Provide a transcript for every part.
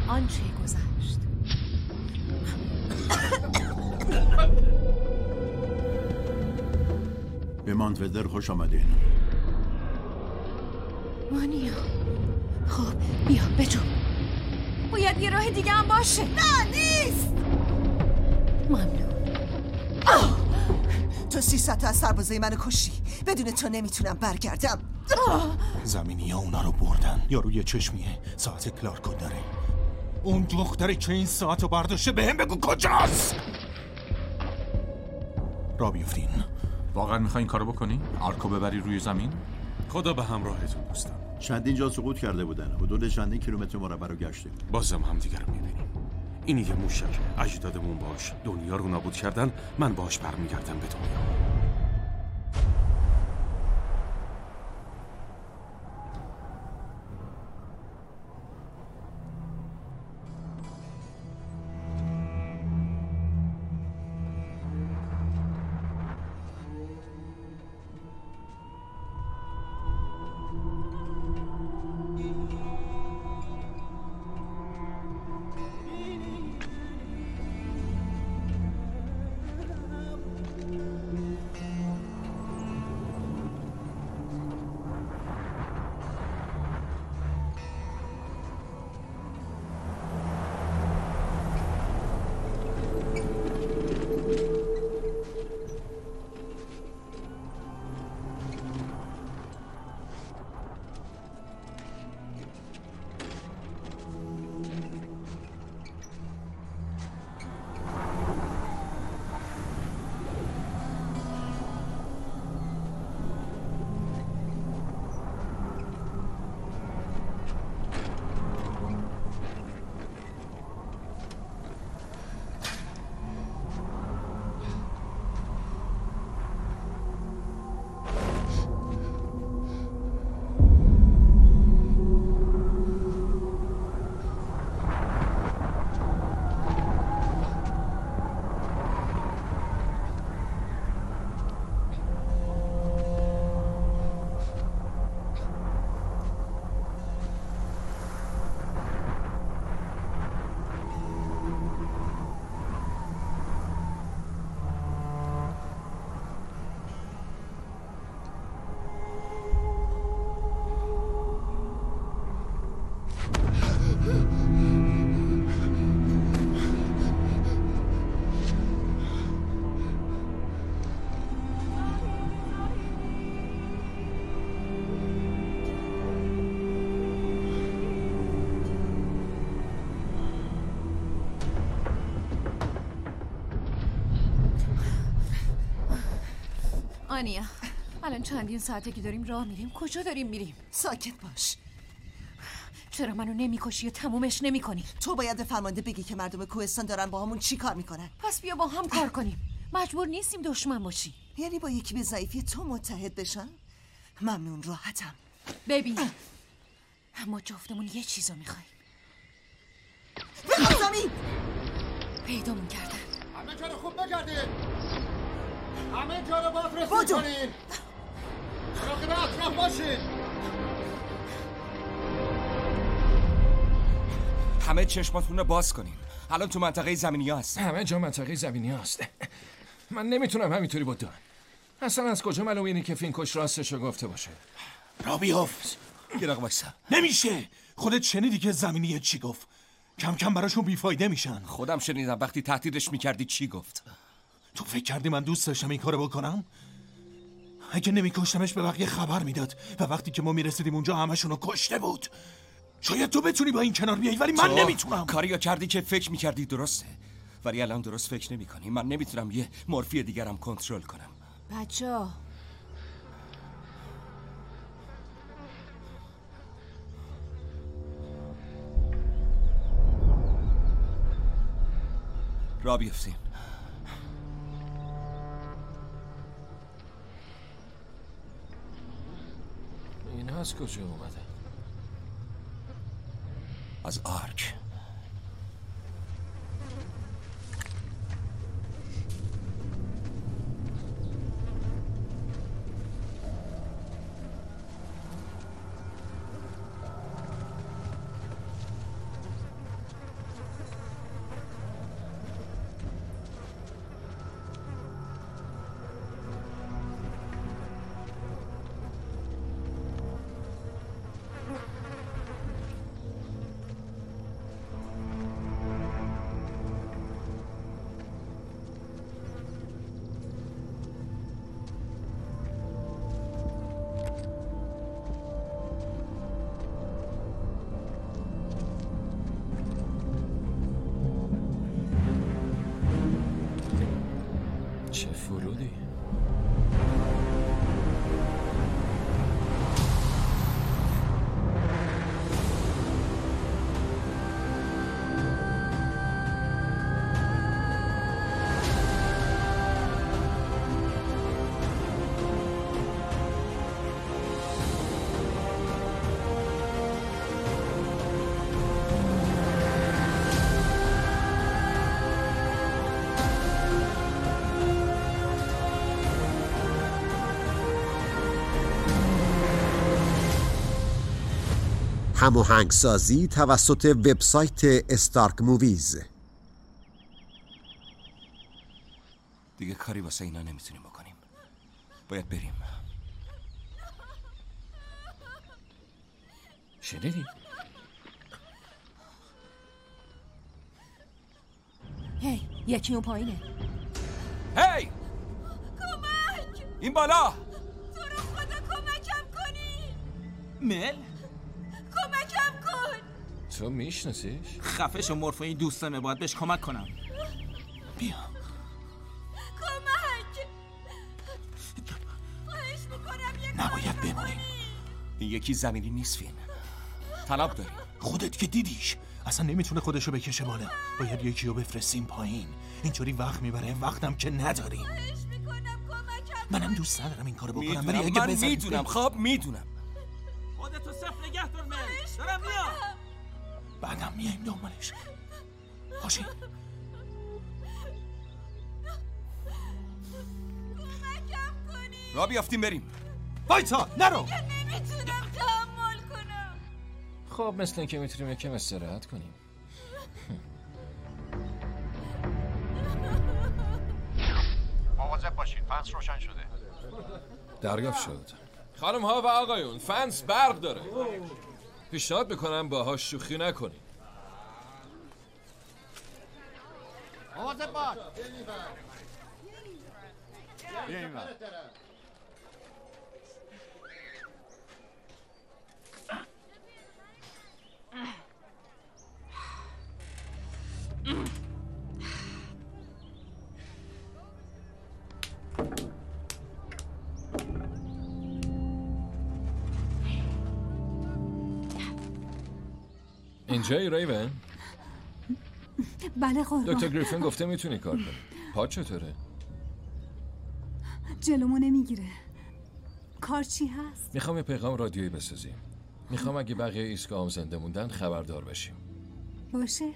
آنچه گذشت. به مانتودر خوش آمدین. مانیا خب بیا بجو. باید یه راه دیگه هم باشه. نه نیست. ممنون. تو 300 تا از سربازای منو کشی. بدون تو نمیتونم برگردم. زمینی ها اونا رو بردن. یارو یه چشمیه. ساعت کلارکو داره. اون دختری که این ساعت رو برداشته به هم بگو کجاست. را بیفتین. واقعا میخوای این کارو بکنی؟ آرکو ببری روی زمین؟ خدا به همراهتون دوستم. چندین جا سقوط کرده بودن. حدود چندین کیلومتر مربع رو گشتیم. بازم همدیگه رو میبینیم. این یه موشک. اجدادمون باش دنیا رو نابود کردن. من باش برمیگردم به دنیا. آنیا الان چندین ساعته که داریم راه میریم. کجا داریم میریم؟ ساکت باش. چرا منو نمیکشی و تمومش نمیکنی؟ تو باید به فرمانده بگی که مردم کوهستان دارن با همون چی کار میکنن. پس بیا با هم کار کنیم. مجبور نیستیم دشمن باشی. یعنی با یکی به ضعیفی تو متحد بشن؟ ممنون، راحتم. ببین ما جفتمون یه چیزو میخوایم. بخواه زمین! پیدامون کردن. همه جا رو خوب بگردید. همه جا رو بازرسی کنید. مراقب اطراف باشید. همه چشماتون رو باز کنین. الان تو منطقه زمینی هست. همه جا منطقه زمینی هست. من نمیتونم همینطوری بدون. اصلا از کجا معلومه اینی که فینکوش راستشو گفته باشه؟ را بیفت. یه دقیقه وایسا. نمیشه. خودت شنیدی که زمینی چی گفت؟ کم کم براشون بیفایده میشن. خودم شنیدم. وقتی تهدیدش میکردی چی گفت؟ تو فکر کردی من دوست داشتم این کارو بکنم؟ اگه نمیکشتمش به بقیه خبر میداد و وقتی که ما میرسیدیم اونجا همشونو کشته بود. شاید تو بتونی با این کنار بیایی ولی من نمیتونم. کاریو کردی که فکر میکردی درسته، ولی الان درست فکر نمیکنی. من نمیتونم یه مورفی دیگرم کنترل کنم. بچه‌ها را بیفتیم. این از کجا اومده؟ از آرک. هماهنگسازی توسط وبسایت استارک موویز. دیگه کاری واسه اینا نمیتونیم بکنیم. باید بریم. شنیدی؟ هی یکی اون پایینه. هی! کمک! این بالا! تو رو خدا کمکم کنی! مل؟ کمکم کن! تو میشناسیش؟ خفش و مورفو این دوستمه، باید بهش کمک کنم. بیا. کمک! خواهش میکنم یه نباید بمونیم. این یکی زمینی نیست فین. طلب داریم. خودت که دیدیش. اصلا نمیتونه خودشو بکشه بالا. باید یکی رو بفرستیم پایین. اینطوری وقت میبره، وقتم که نداریم. خواهش میکنم کمکم منم دوست ندارم این کارو بکنم، ولی میدونم، اگه من میدونم، خب میدونم. خودتو صفر نگه دار مل. دارم میام. بعدم میایم دنبالش. باشین. کمکم کنی! را بیافتیم بریم. وایسا نرو. نمیتونم تحمل کنم. خب مثل اینکه میتونیم یکم استراحت کنیم. مواظب باشین، فنس روشن شده. دریافت شد. خانم ها و آقایون، فنس برق داره. پیشنهاد میکنم باهاش شوخی نکنیم. مواظب باش. بیا این ور. اینجایی ریون؟ بله قربان. دکتر گریفین گفته میتونی کار کنی. پا چطوره؟ جلومو نمیگیره. کار چی هست؟ میخوام یه پیغام رادیویی بسازیم. میخوام اگه بقیه ایستگاه هم زنده موندن خبردار بشیم. باشه.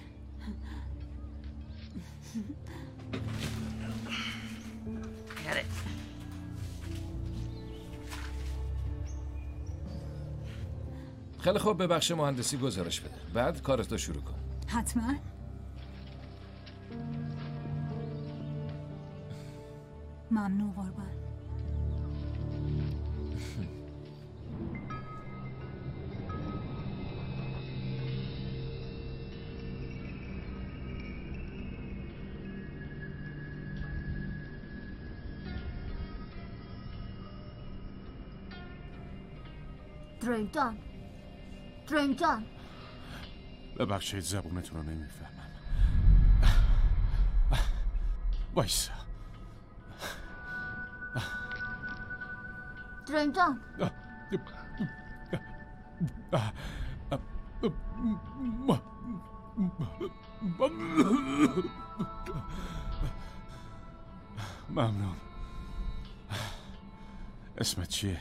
خیلی خوب، به بخش مهندسی گزارش بده. بعد کارتو شروع کن. حتما. ممنون قربان. درینتون ببخشید زبونتون رو نمیفهمم. وایسا. درینتون ممنون. اسمت چیه؟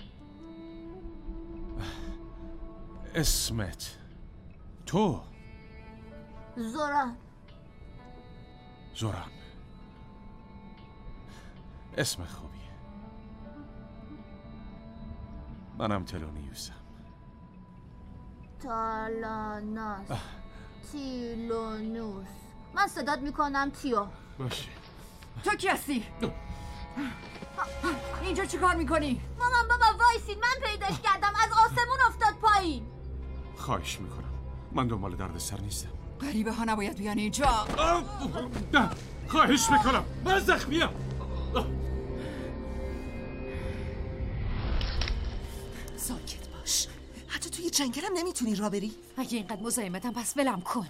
اسمت تو؟ زوران. زوران. اسم خوبیه. منم تلونیوسم. تالاناس. تیلونوس. من صدات میکنم تیو. باشه. تو کی هستی؟ اینجا چی کار میکنی؟ مامان بابا وایسید، من پیداش کردم، از آسمون افتاد پایین. خواهش میکنم، من دنبال درد سر نیستم. غریبه ها نباید بیان اینجا. نه، خواهش میکنم، من زخمیم. ساکت باش. حتی توی جنگل هم نمیتونی را بری؟ اگه اینقدر مزاحمتم پس ولم کن.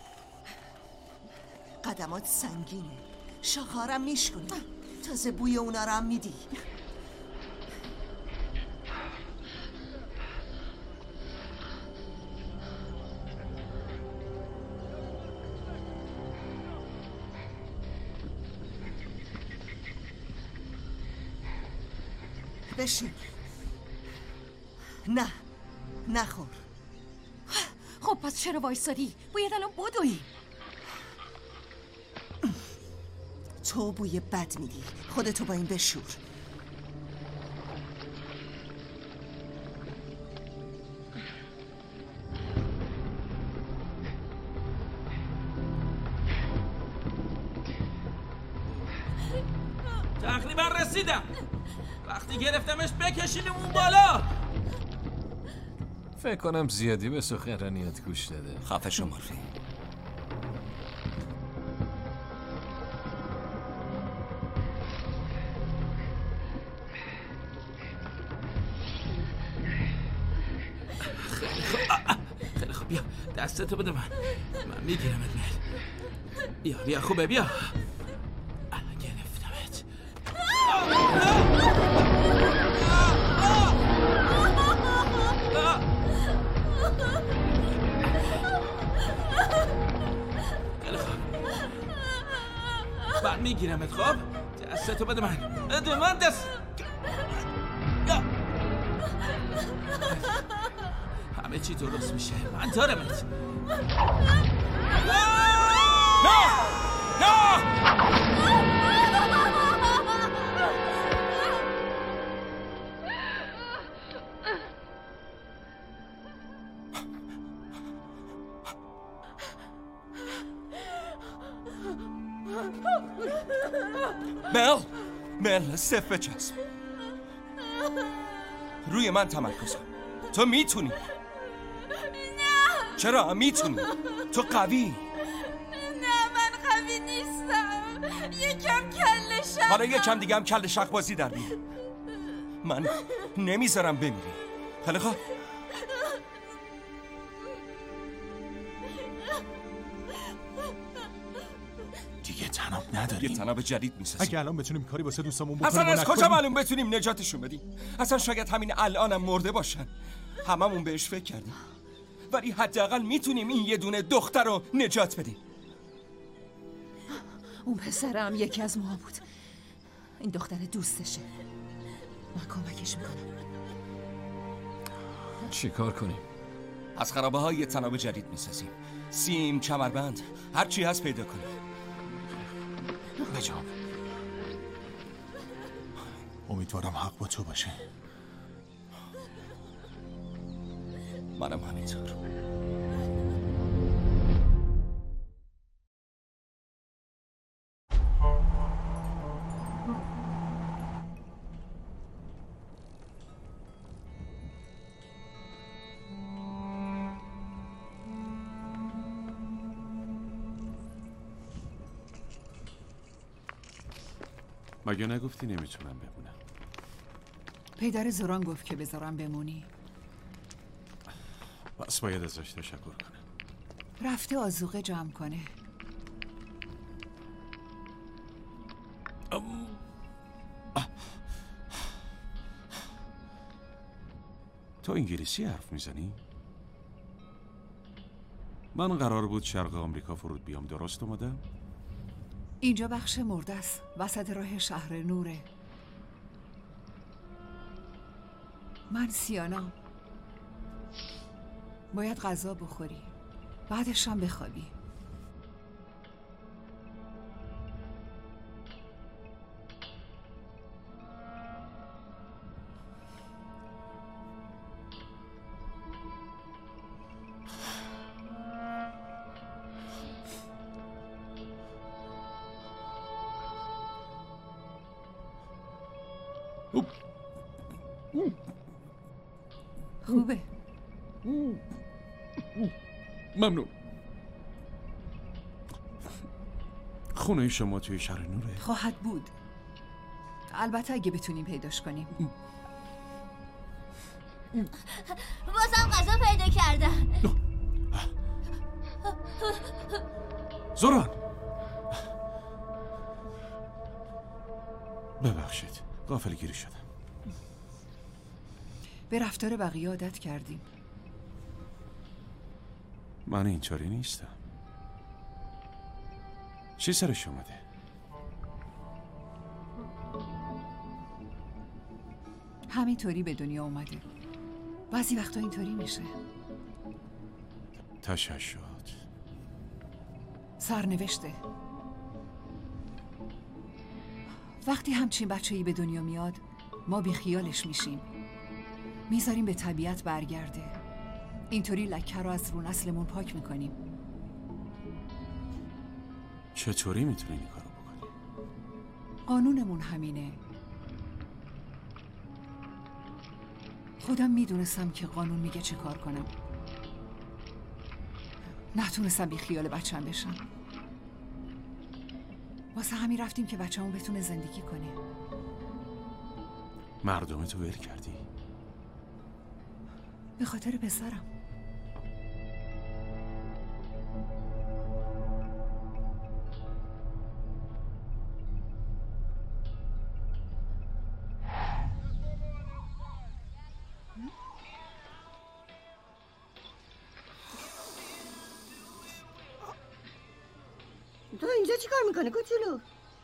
قدمات سنگینه، شاخه‌هارم میشکنی، تازه بوی اونا رو هم میدی. بشین. نه، نخور. خب پس چرا وایسادی؟ باید الان بدوی. تو بوی بد میدی، خودتو با این بشور. رسیدم. وقتی گرفتمش بکشیدم اون بالا. فکر کنم زیادی به سخنرانیات گوش داده. خفه شو مورفی. خیلی خوب بیا دستتو بده من میگیرمت میل. بیا خوبه بیا. گرفتمت. خیلی خوب من میگیرمت. خب دستتو بده من. بده من دست. همه چی درست میشه. من دارمت. مل صف بچسب. روی من تمرکز کن. تو میتونی. نه. چرا میتونی؟ تو قوی. نه من قوی نیستم. یکم کله شق. حالا یکم دیگه هم کله شق بازی در بیار. من نمیذارم بمیری. خیلی خوب. دیگه تناب نداریم. یه تناب جدید میسازیم. اگه الان بتونیم کاری واسه دوستامون بکنیم. اصلا از کجا معلوم بتونیم نجاتشون بدیم؟ اصلا شاید همین الانم مرده باشن. هممون بهش فکر کردیم. ولی حداقل میتونیم این یه دونه دختر رو نجات بدیم. اون پسرم یکی از ما بود. این دختر دوستشه. من کمکش میکنم. چی کار کنیم؟ از خرابه های یه تناب جدید میسازیم. سیم، کمربند، هر چی هست پیدا کنیم. بجام امیدوارم حق با تو باشه. منم همینطور. مگه نگفتی نمیتونم بمونم؟ پدر زوران گفت که بذارم بمونی. بس باید ازش تشکر کنم. رفته آذوقه جمع کنه. تو انگلیسی حرف میزنی؟ من قرار بود شرق آمریکا فرود بیام، درست اومدم؟ اینجا بخش مرده است. وسط راه شهر نوره. من سیانام. باید غذا بخوری. بعدش هم بخوابی. خوبه. ممنون. خونه شما توی شهر نوره؟ خواهد بود. البته اگه بتونیم پیداش کنیم. بازم غذا پیدا کردم. زوران ببخشید، غافلگیری شدم. به رفتار بقیه عادت کردیم. من اینطوری نیستم. چی سرش اومده؟ همینطوری به دنیا اومده. بعضی وقتا اینطوری میشه. تششعات. سرنوشته. وقتی همچین بچه‌ای به دنیا میاد ما بیخیالش میشیم. میذاریم به طبیعت برگرده. اینطوری لکه رو از رو نسلمون پاک میکنیم. چطوری میتونی این کارو بکنی؟ قانونمون همینه. خودم میدونستم که قانون میگه چه کار کنم. نتونستم بی خیال بچم بشم. واسه همین رفتیم که بچه‌مون بتونه زندگی کنه. مردمتو ول کردی؟ به خاطر پسرم. تو اینجا چی کار میکنه کوچولو؟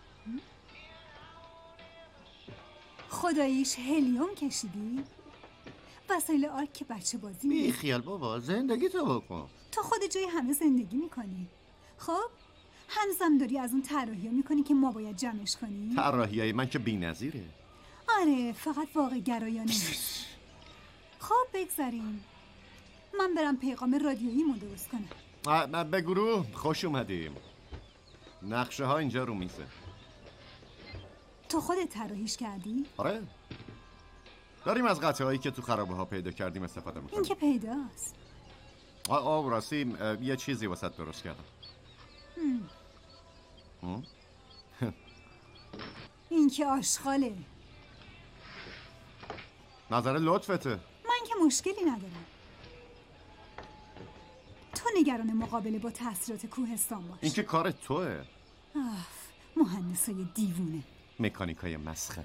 خداییش هلیوم کشیدی؟ وسایل آرک که بچه بازی بی خیال بابا، زندگی تو بکن. تو خود جای همه زندگی میکنی. خب هنوزم داری از اون طراحی میکنی که ما باید جمعش کنیم؟ طراحیای من که بی‌نظیره. آره فقط واقع گرایانه نیست. خب بگذاریم من برم پیغام رادیوییمو درست کنم. به گروه خوش اومدیم. نقشه ها اینجا رو میزه. تو خودت طراحیش کردی؟ آره، داریم از قطعه هایی که تو خرابه ها پیدا کردیم استفاده میکنیم. این که پیداست. راستی یه چیزی واسط درست کردم. این که آشغاله. نظر لطفته. من که مشکلی ندارم. تو نگران مقابله با تاثیرات کوهستان باش. این که کار توه. مهندسای دیوونه، مکانیکای مسخره.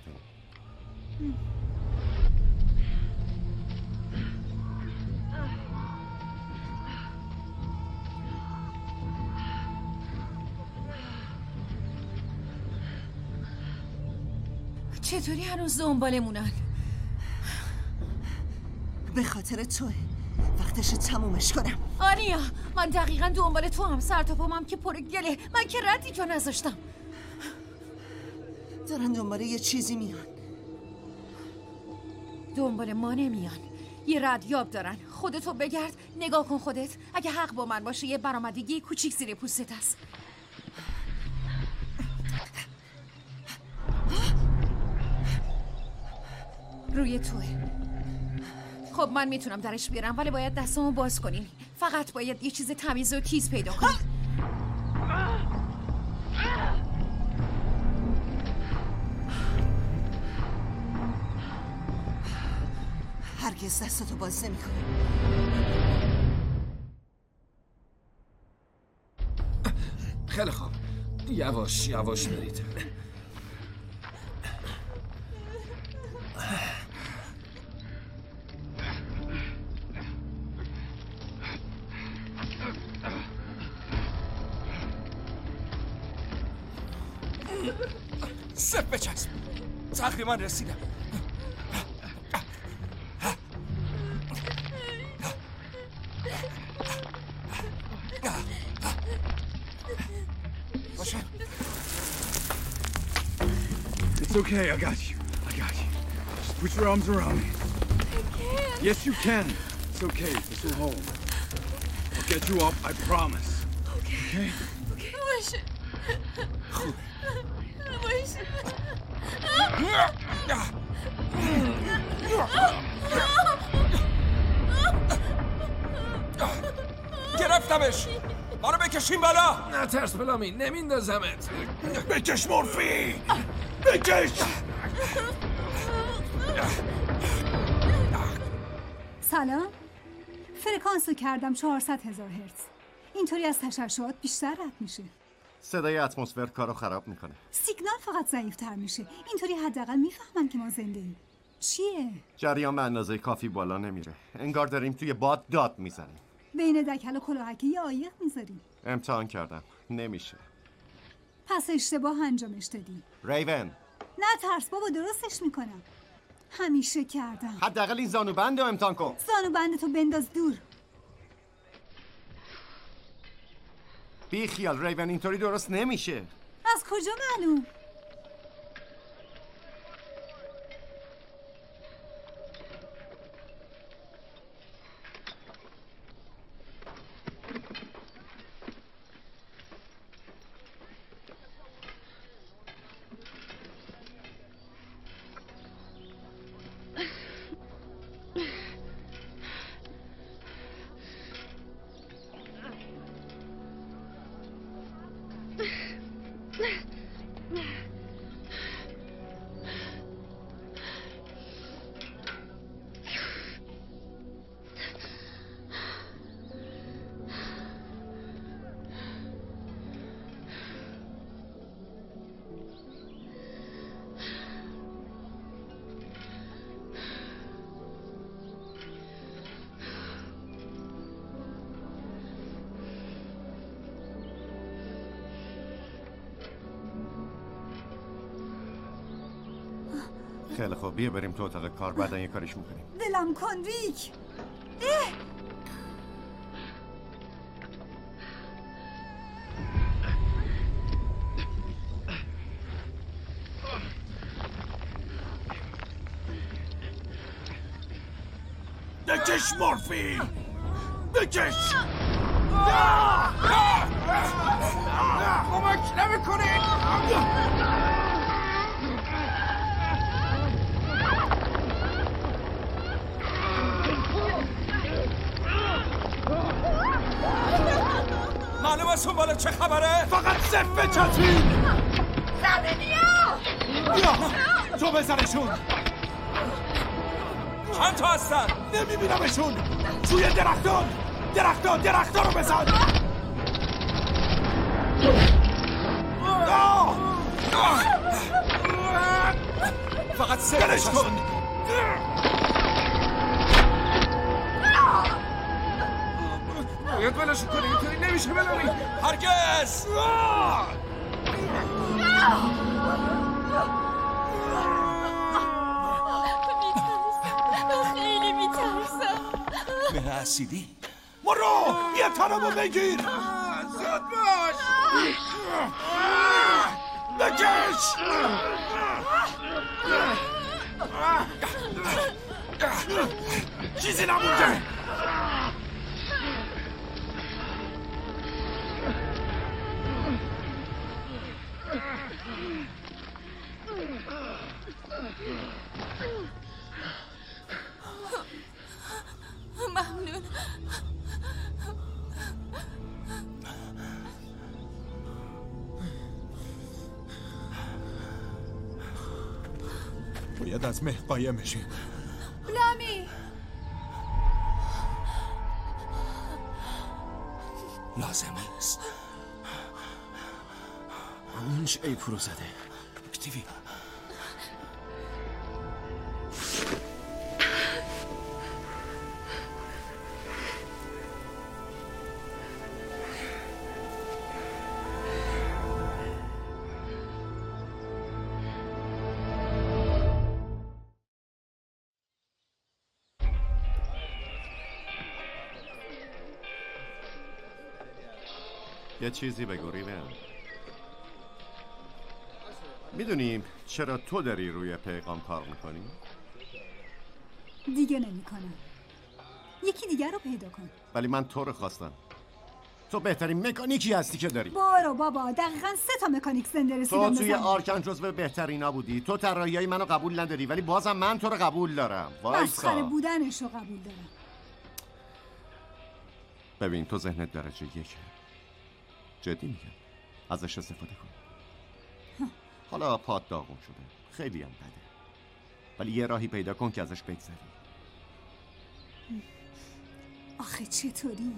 چطوری هنوز دنبالمونن؟ به خاطر توه. وقتش تمومش کنم. آنیا من دقیقا دنبال تو هم. سر تا پامم که پر گله. من که ردی جا نذاشتم. دارن دنبال یه چیزی میان. دنبال ما نمیان. یه ردیاب دارن. خودتو بگرد نگاه کن خودت. اگه حق با من باشه یه برآمدگی کوچیک زیر پوستت هست. روی توه. خب من میتونم درش بیارم ولی باید دستامو باز کنی. فقط باید یه چیز تمیز و تیز پیدا کنی. هرگز دستاتو باز نمی کنی. خیلی خوب، یواش یواش برید. سف بچسب. تقریبا رسیدم. باشه. It's okay, I got you. Just put your arms around me. I can't. Yes, you can. It's okay, this will hold. I'll get you up, I promise. Okay? باشه. خوب. باشه. گرفتمش. ما رو بکشیم بالا. نه ترس بلامی، نمیندازمت. بکش مورفی، بکش. سلام، فرکانس رو کردم 400,000 هرتز. اینطوری از تشعشعات بیشتر رد میشه. صدای اتمسفر کارو خراب میکنه. سیگنال فقط ضعیف‌تر میشه. اینطوری حداقل میفهمن که ما زنده ایم. چیه؟ جریان به اندازه کافی بالا نمیره. انگار داریم توی باد داد میزنیم. بین دکل و کلاهک یه عایق میذاریم. امتحان کردم، نمیشه. پس اشتباه انجامش دادی. ریون، نه ترس بابا، درستش میکنم. همیشه کردم. حداقل این زانوبند رو امتحان کن. زانوبندتو بنداز دور. بی خیال ریون، اینطوری درست نمیشه. از کجا معلوم؟ خیلی خوب، بیا بریم تو اتاق کار، بعدا یه کارش میکنیم. ولم کن ریک. بکش مورفین! بکش! کمک نمیکنید! معلوم است اون بالا چه خبره؟ فقط صفه چتین! بیا! تو بزنشون! چند تا هستن؟ نمیبینمشون! توی درختان رو بزن! فقط سرش کن! باید بلاشو کنی، اینطوری نمیشه بلانی! هرگز! خیلی میترسم. به اسیدی؟ برو! یه تنمو بگیر! زود باش! بکش! چیزی نمونده! ممنون. باید از مه قایم بشیم. لامی لازم نیست. اونش ایپو رو زده. اکتیوی. یه چیزی بگو ریون. میدونیم چرا تو داری روی پیغام کار میکنی؟ دیگه نمیکنم. یکی دیگر رو پیدا کن. ولی من تو رو خواستم. تو بهترین مکانیکی هستی که داری. برو بابا، دقیقاً 3 مکانیک زنده رسیدم. تو توی آرکان جزو بهترینا بودی. تو طراحیای منو قبول نداری ولی بازم من تو رو قبول دارم. مسخره بودنش رو قبول دارم. ببین تو ذهنت درجه 1. جدی میگم. ازش استفاده کن. حالا پات داغون شده. خیلی هم بده. ولی یه راهی پیدا کن که ازش بگذری. آخه چطوری؟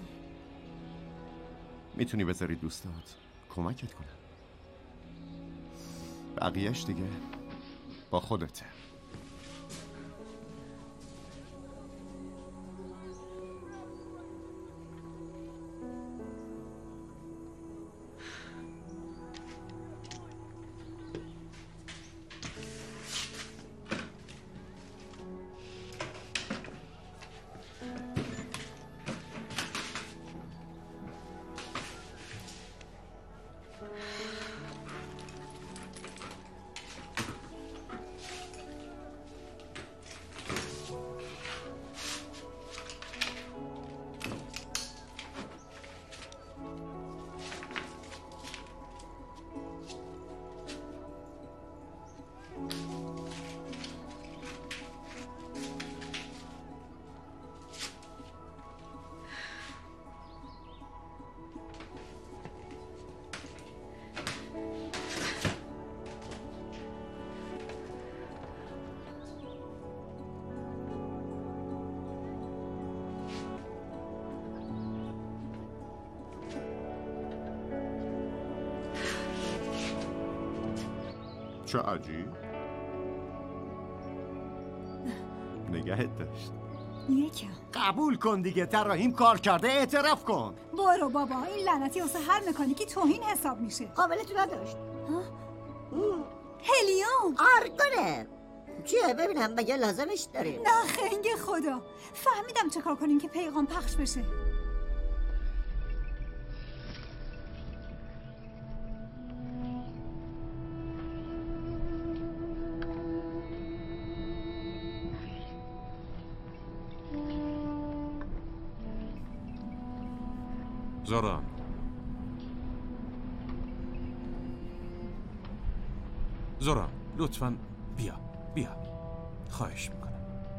میتونی بذاری دوستات کمکت کنم. بقیهش دیگه با خودته. چه عجیب. نگهت داشت. یکم قبول کن دیگه، طراحیم کار کرده، اعتراف کن. برو بابا، این لعنتی واسه هر مکانیکی توهین حساب میشه. قابلتو نداشت. هلیوم. آرگونه. چیه ببینم مگه لازمش داریم؟ نه خنگ خدا، فهمیدم چه کار کنیم که پیغام پخش بشه. زورا زورا لطفاً بیا خواهش میکنم.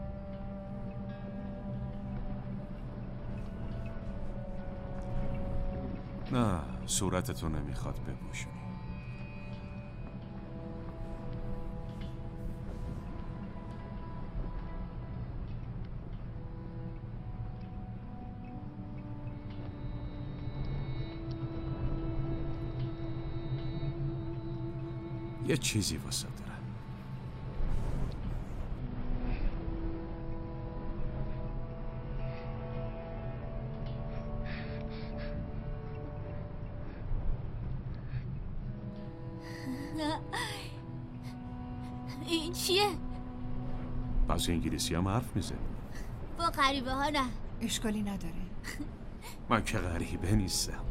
نه صورتتو نمیخواد بپوشونی. یه چیزی واسه دارم. این چیه؟ بعض انگلیسی هم حرف میزه. با غریبه ها نه. اشکالی نداره. من که غریبه نیستم.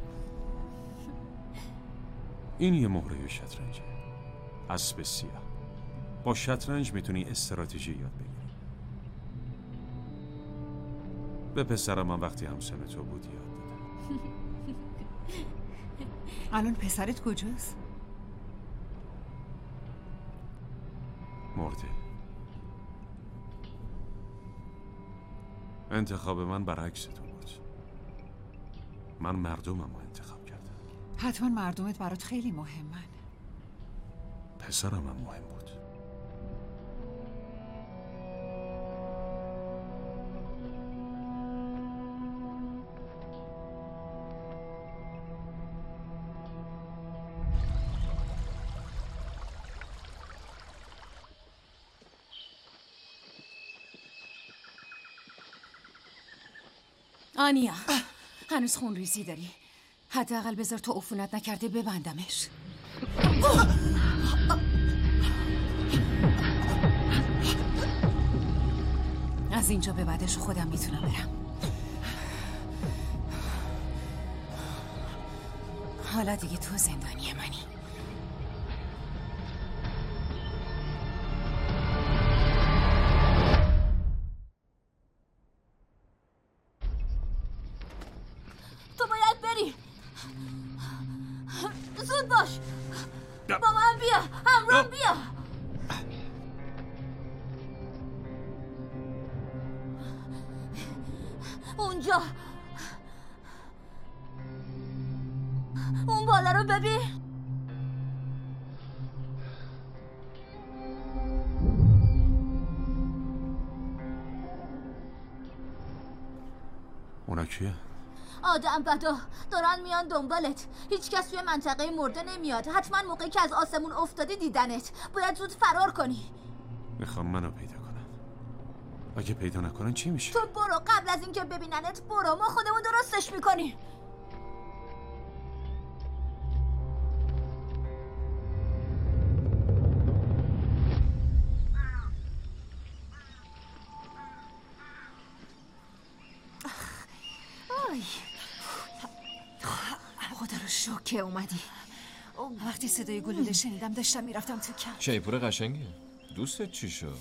این یه مهره شطرنجه. اسب سیاه. با شطرنج میتونی استراتژی یاد بگیری. به پسرم من وقتی همسن تو بود یاد دادم. الان پسرت کجاست؟ مرده. انتخاب من برعکس تو بود. من مردمم رو انتخاب کردم. حتما مردمت برات خیلی مهمن. پسرم هم مهم بود. آنیا هنوز خون ریزی داری. حداقل بذار تو عفونت نکرده ببندمش. از اینجا به بعدش خودم میتونم برم. حالا دیگه تو زندانی منی. تو باید بری. زود باش. با من بیا. همراه بیا. اونجا اون بالا رو ببین. اونا کیه؟ آدم بدا دارن میان دنبالت. هیچ کس توی منطقه مرده نمیاد. حتما موقعی که از آسمون افتادی دیدنت. باید زود فرار کنی. میخوام منو پیدا کنن. اگه پیدا نکنن چی میشه؟ تو برو، قبل از اینکه ببیننت برو. ما خودمون درستش میکنیم. خدا رو شکر که اومدی. وقتی صدای گلوله شنیدم داشتم میرفتم تو کمپ. شیپور قشنگه. دوستت چی شد؟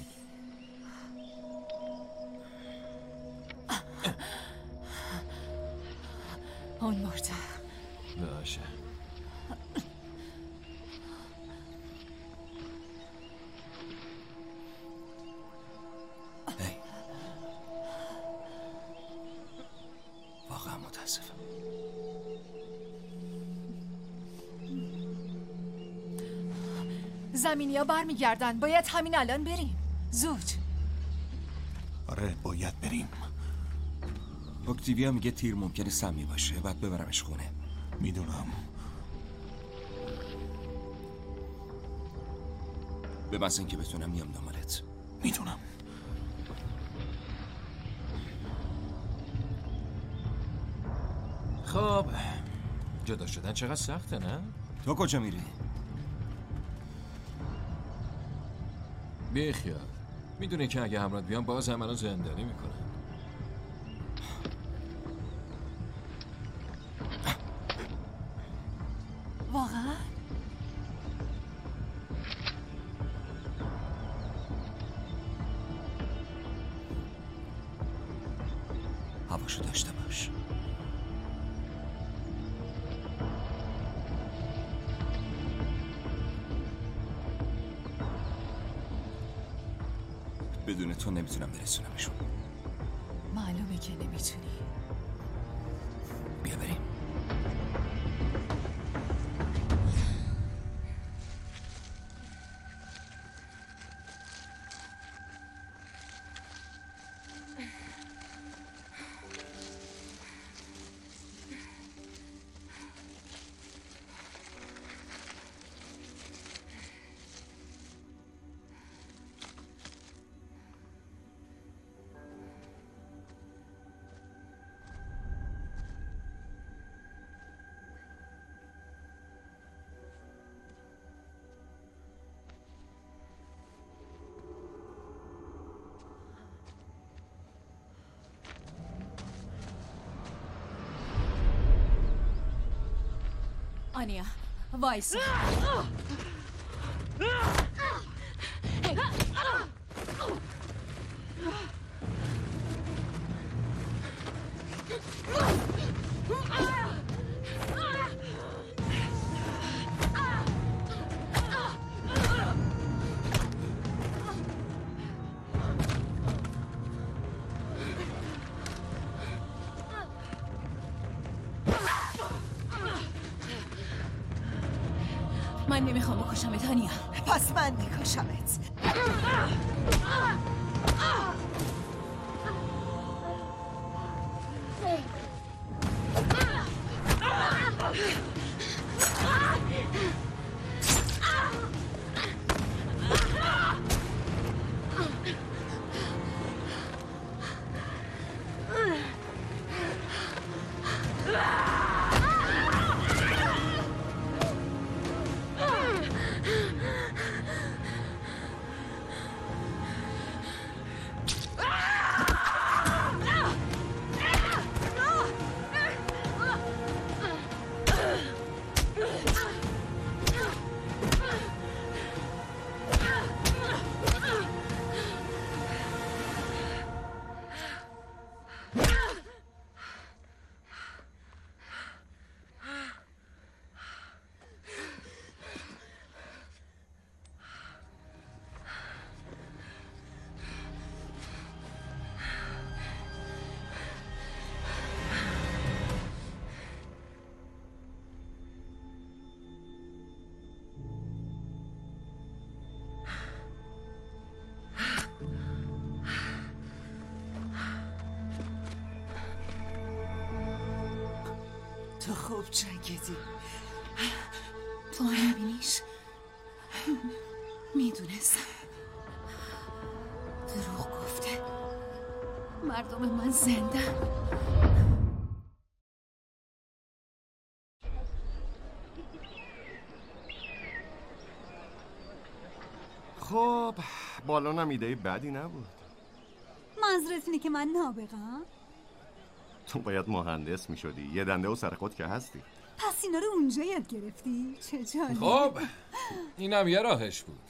اون مرده. باشه. واقعا متاسفم. زمینی‌ها برمیگردن. باید همین الان بریم. زود. آره باید بریم. اکتیویا میگه تیر ممکنه سمی باشه. بعد ببرمش خونه. میدونم. به محض اینکه بتونم میام دنبالت. میدونم. خب جدا شدن چقدر سخته نه؟ تو کجا میری؟ بیخیال میدونه که اگه همراه بیام باز هم منو زندانی میکنه. واقعا؟ هواشو داشته باش. بدون تو نمیتونم برسونمشون. معلومه که نمیتونی. بیا بریم. آنیا وایسا. من نمیخوام بکشمت آنیا. پس من میکشمت. تو خوب جنگیدی. تو میبینیش؟ میدونستم. دروغ گفته. مردم من زنده. خب بالونم ایده بدی نبود. منظورت اینه که من نابغه‌ام؟ تو باید مهندس میشدی. یه دنده و سر خود که هستی. پس اینا رو اونجا یاد گرفتی؟ چه جالب. خب اینم یه راهش بود.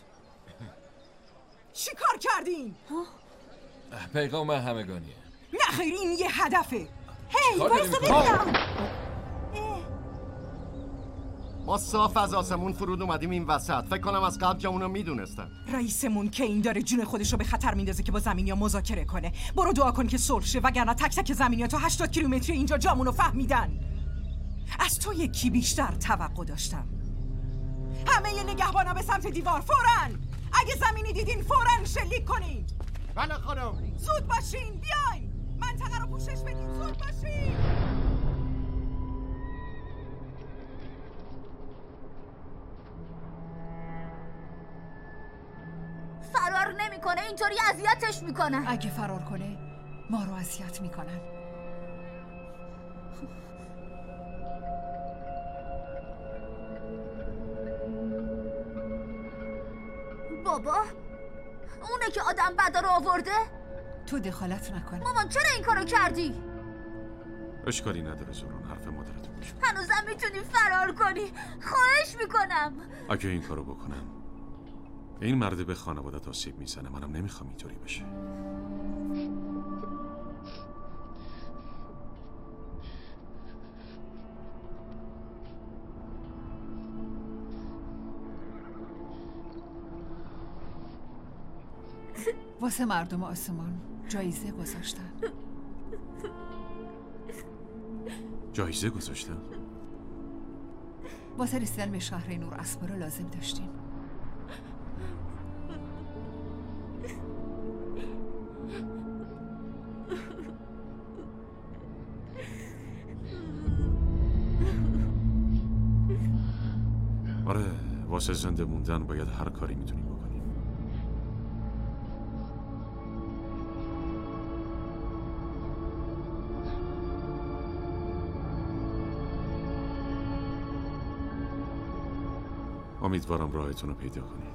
چی کار کردین؟ پیغام همگانیه. نه خیر این یه هدفه. هی وایسا ببینم. ما صاف از آسمون فرود اومدیم این وسط. فکر کنم از قبل که اونو میدونستن. رئیسمون که این داره جون خودش رو به خطر میندازه که با زمینیا مذاکره کنه. برو دعا کن که صلح شه وگرنه تک تک زمینیا تا 80 کیلومتری اینجا جامونو فهمیدن. از تو یکی بیشتر توقع داشتم. همه ی نگهبانا به سمت دیوار فوراً. اگه زمینی دیدین فوراً شلیک کنین. بله خانم. زود باشین بیاین. منطقه رو پوشش بدین. زود باشین. فرار نمیکنه اینطوری اذیتش میکنن. اگه فرار کنه ما رو اذیت میکنن. بابا اونه که آدم بدا رو آورده؟ تو دخالت نکن. مامان چرا این کارو کردی؟ اشکالی نداره زوران، حرف مادرتو گوش کن. هنوزم میتونی فرار کنی. خواهش میکنم. اگه این کارو بکنم این مرد به خانوادت آسیب میزنه. منم نمیخوام اینطوری بشه. واسه مردم آسمان جایزه گذاشتن. جایزه گذاشتن؟ واسه رسیدن به شهر نور اسبا رو لازم داشتیم. آره، واسه زنده موندن باید هر کاری میتونیم بکنیم. امیدوارم راهتون رو پیدا کنیم.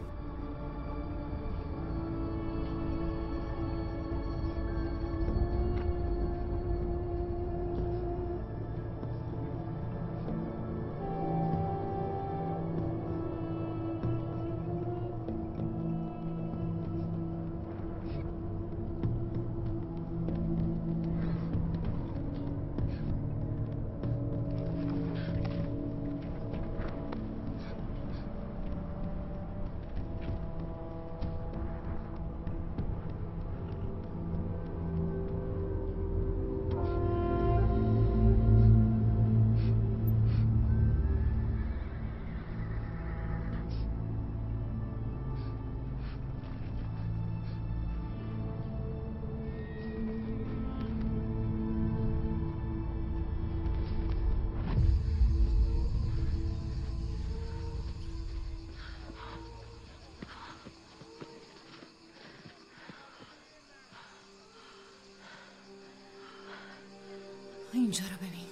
اینجا رو ببین.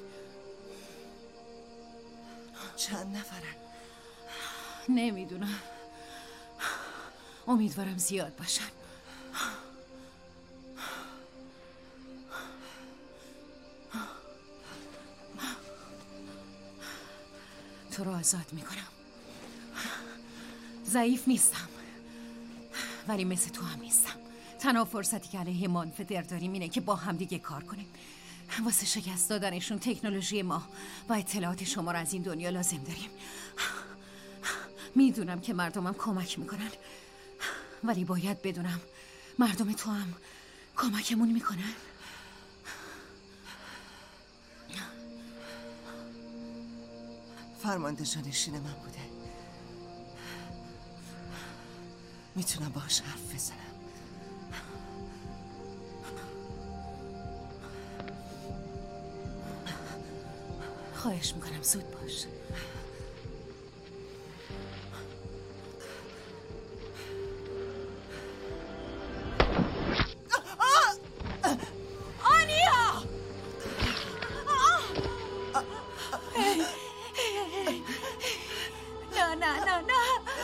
چند نفرن؟ نمیدونم. امیدوارم زیاد باشن. تو رو آزاد میکنم. ضعیف نیستم ولی مثل تو هم نیستم. تنها فرصتی که علیه مانفدر داریم اینه که با هم دیگه کار کنیم. واسه شکست دادنشون تکنولوژی ما و اطلاعات شما رو از این دنیا لازم داریم. میدونم که مردمم کمک میکنن ولی باید بدونم مردم تو هم کمکمون میکنن. فرمانده جانشین من بوده. میتونم باهاش حرف بزنم. خواهش میکنم زود باش. آنیا! نه نه نه نه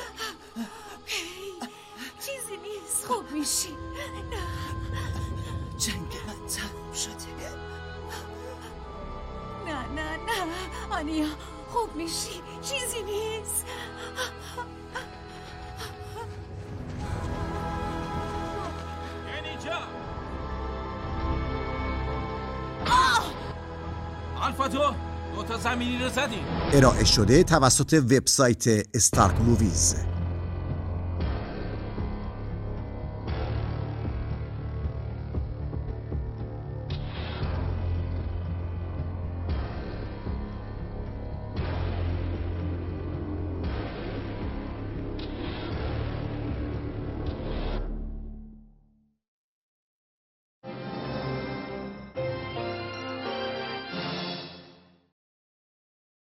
چیزی نیست. خوب میشی. نه جنگ من تموم شده. نه نه نه آنیا خوب میشی. چیزی نیست. اینجا آلفا دو تا زمینی رو زدیم. ارائه شده توسط وبسایت استارک موویز.